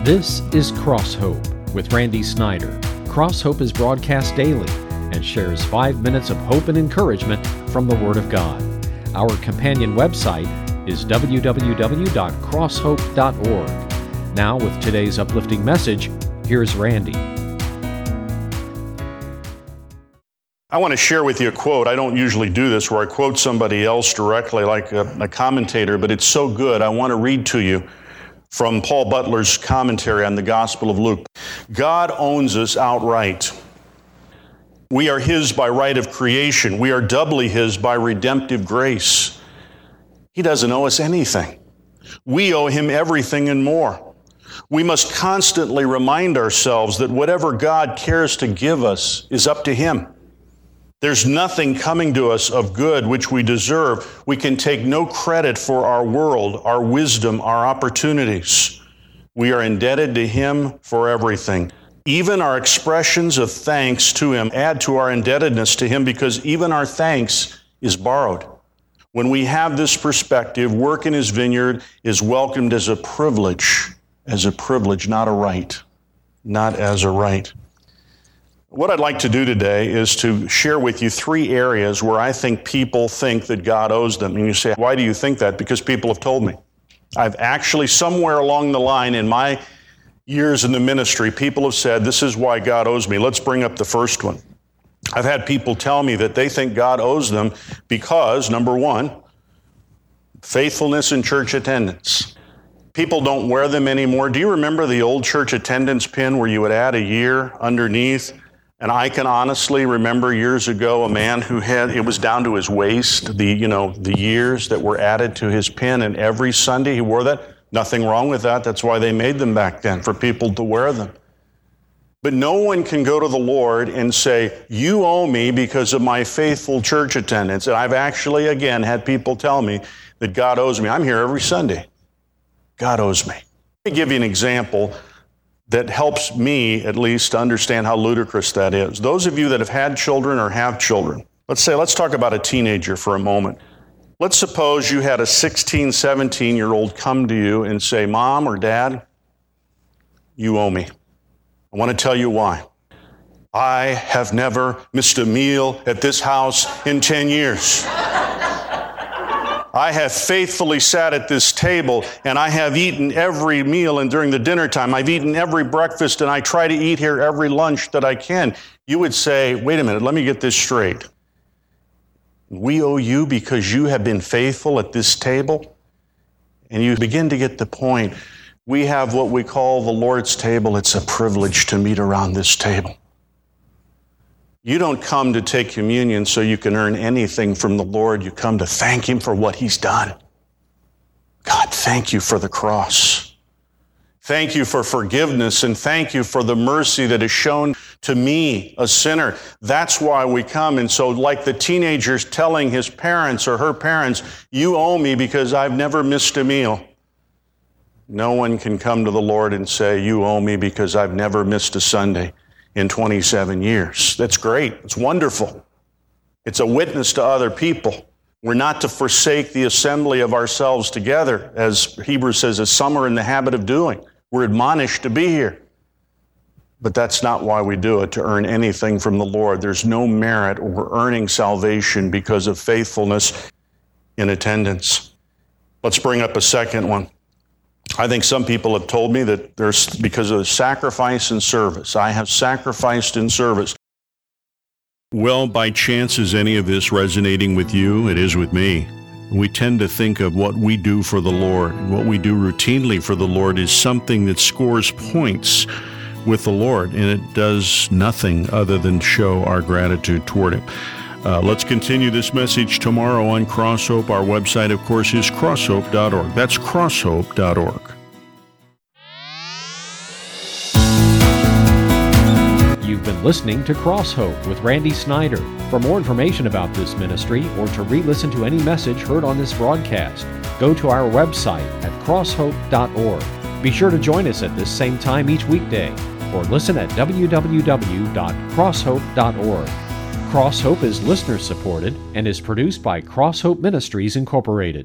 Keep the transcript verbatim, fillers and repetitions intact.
This is Cross Hope with Randy Snyder. Cross Hope is broadcast daily and shares five minutes of hope and encouragement from the Word of God. Our companion website is w w w dot cross hope dot org. Now, with today's uplifting message, here's Randy. I want to share with you a quote. I don't usually do this where I quote somebody else directly like a, a commentator, but it's so good. I want to read to you from Paul Butler's commentary on the Gospel of Luke. God owns us outright. We are His by right of creation. We are doubly His by redemptive grace. He doesn't owe us anything. We owe Him everything and more. We must constantly remind ourselves that whatever God cares to give us is up to Him. There's nothing coming to us of good which we deserve. We can take no credit for our world, our wisdom, our opportunities. We are indebted to Him for everything. Even our expressions of thanks to Him add to our indebtedness to Him, because even our thanks is borrowed. When we have this perspective, work in His vineyard is welcomed as a privilege, as a privilege, not a right, not as a right. What I'd like to do today is to share with you three areas where I think people think that God owes them. And you say, why do you think that? Because people have told me. I've actually, somewhere along the line in my years in the ministry, people have said, this is why God owes me. Let's bring up the first one. I've had people tell me that they think God owes them because, number one, faithfulness in church attendance. People don't wear them anymore. Do you remember the old church attendance pin where you would add a year underneath? And I can honestly remember years ago a man who had, it was down to his waist, the, you know, the years that were added to his pin, and every Sunday he wore that. Nothing wrong with that. That's why they made them back then, for people to wear them. But no one can go to the Lord and say, you owe me because of my faithful church attendance. And I've actually, again, had people tell me that God owes me. I'm here every Sunday. God owes me. Let me give you an example that helps me, at least, to understand how ludicrous that is. Those of you that have had children or have children, let's say, let's talk about a teenager for a moment. Let's suppose you had a sixteen, seventeen-year-old come to you and say, Mom or Dad, you owe me. I want to tell you why. I have never missed a meal at this house in ten years. I have faithfully sat at this table, and I have eaten every meal, and during the dinner time, I've eaten every breakfast, and I try to eat here every lunch that I can. You would say, wait a minute, let me get this straight. We owe you because you have been faithful at this table? And you begin to get the point. We have what we call the Lord's table. It's a privilege to meet around this table. You don't come to take communion so you can earn anything from the Lord. You come to thank Him for what He's done. God, thank you for the cross. Thank you for forgiveness, and thank you for the mercy that is shown to me, a sinner. That's why we come. And so, like the teenager's telling his parents or her parents, you owe me because I've never missed a meal. No one can come to the Lord and say, you owe me because I've never missed a Sunday in twenty-seven years. That's great. It's wonderful. It's a witness to other people. We're not to forsake the assembly of ourselves together, as Hebrews says, as some are in the habit of doing. We're admonished to be here. But that's not why we do it, to earn anything from the Lord. There's no merit or earning salvation because of faithfulness in attendance. Let's bring up a second one. I think some people have told me that there's because of the sacrifice and service. I have sacrificed in service. Well, by chance, is any of this resonating with you? It is with me. We tend to think of what we do for the Lord, and what we do routinely for the Lord is something that scores points with the Lord, and it does nothing other than show our gratitude toward Him. Uh, let's continue this message tomorrow on Cross Hope. Our website, of course, is cross hope dot org. That's cross hope dot org. You've been listening to Cross Hope with Randy Snyder. For more information about this ministry or to re-listen to any message heard on this broadcast, go to our website at cross hope dot org. Be sure to join us at this same time each weekday, or listen at w w w dot cross hope dot org. Cross Hope is listener-supported and is produced by Cross Hope Ministries, Incorporated.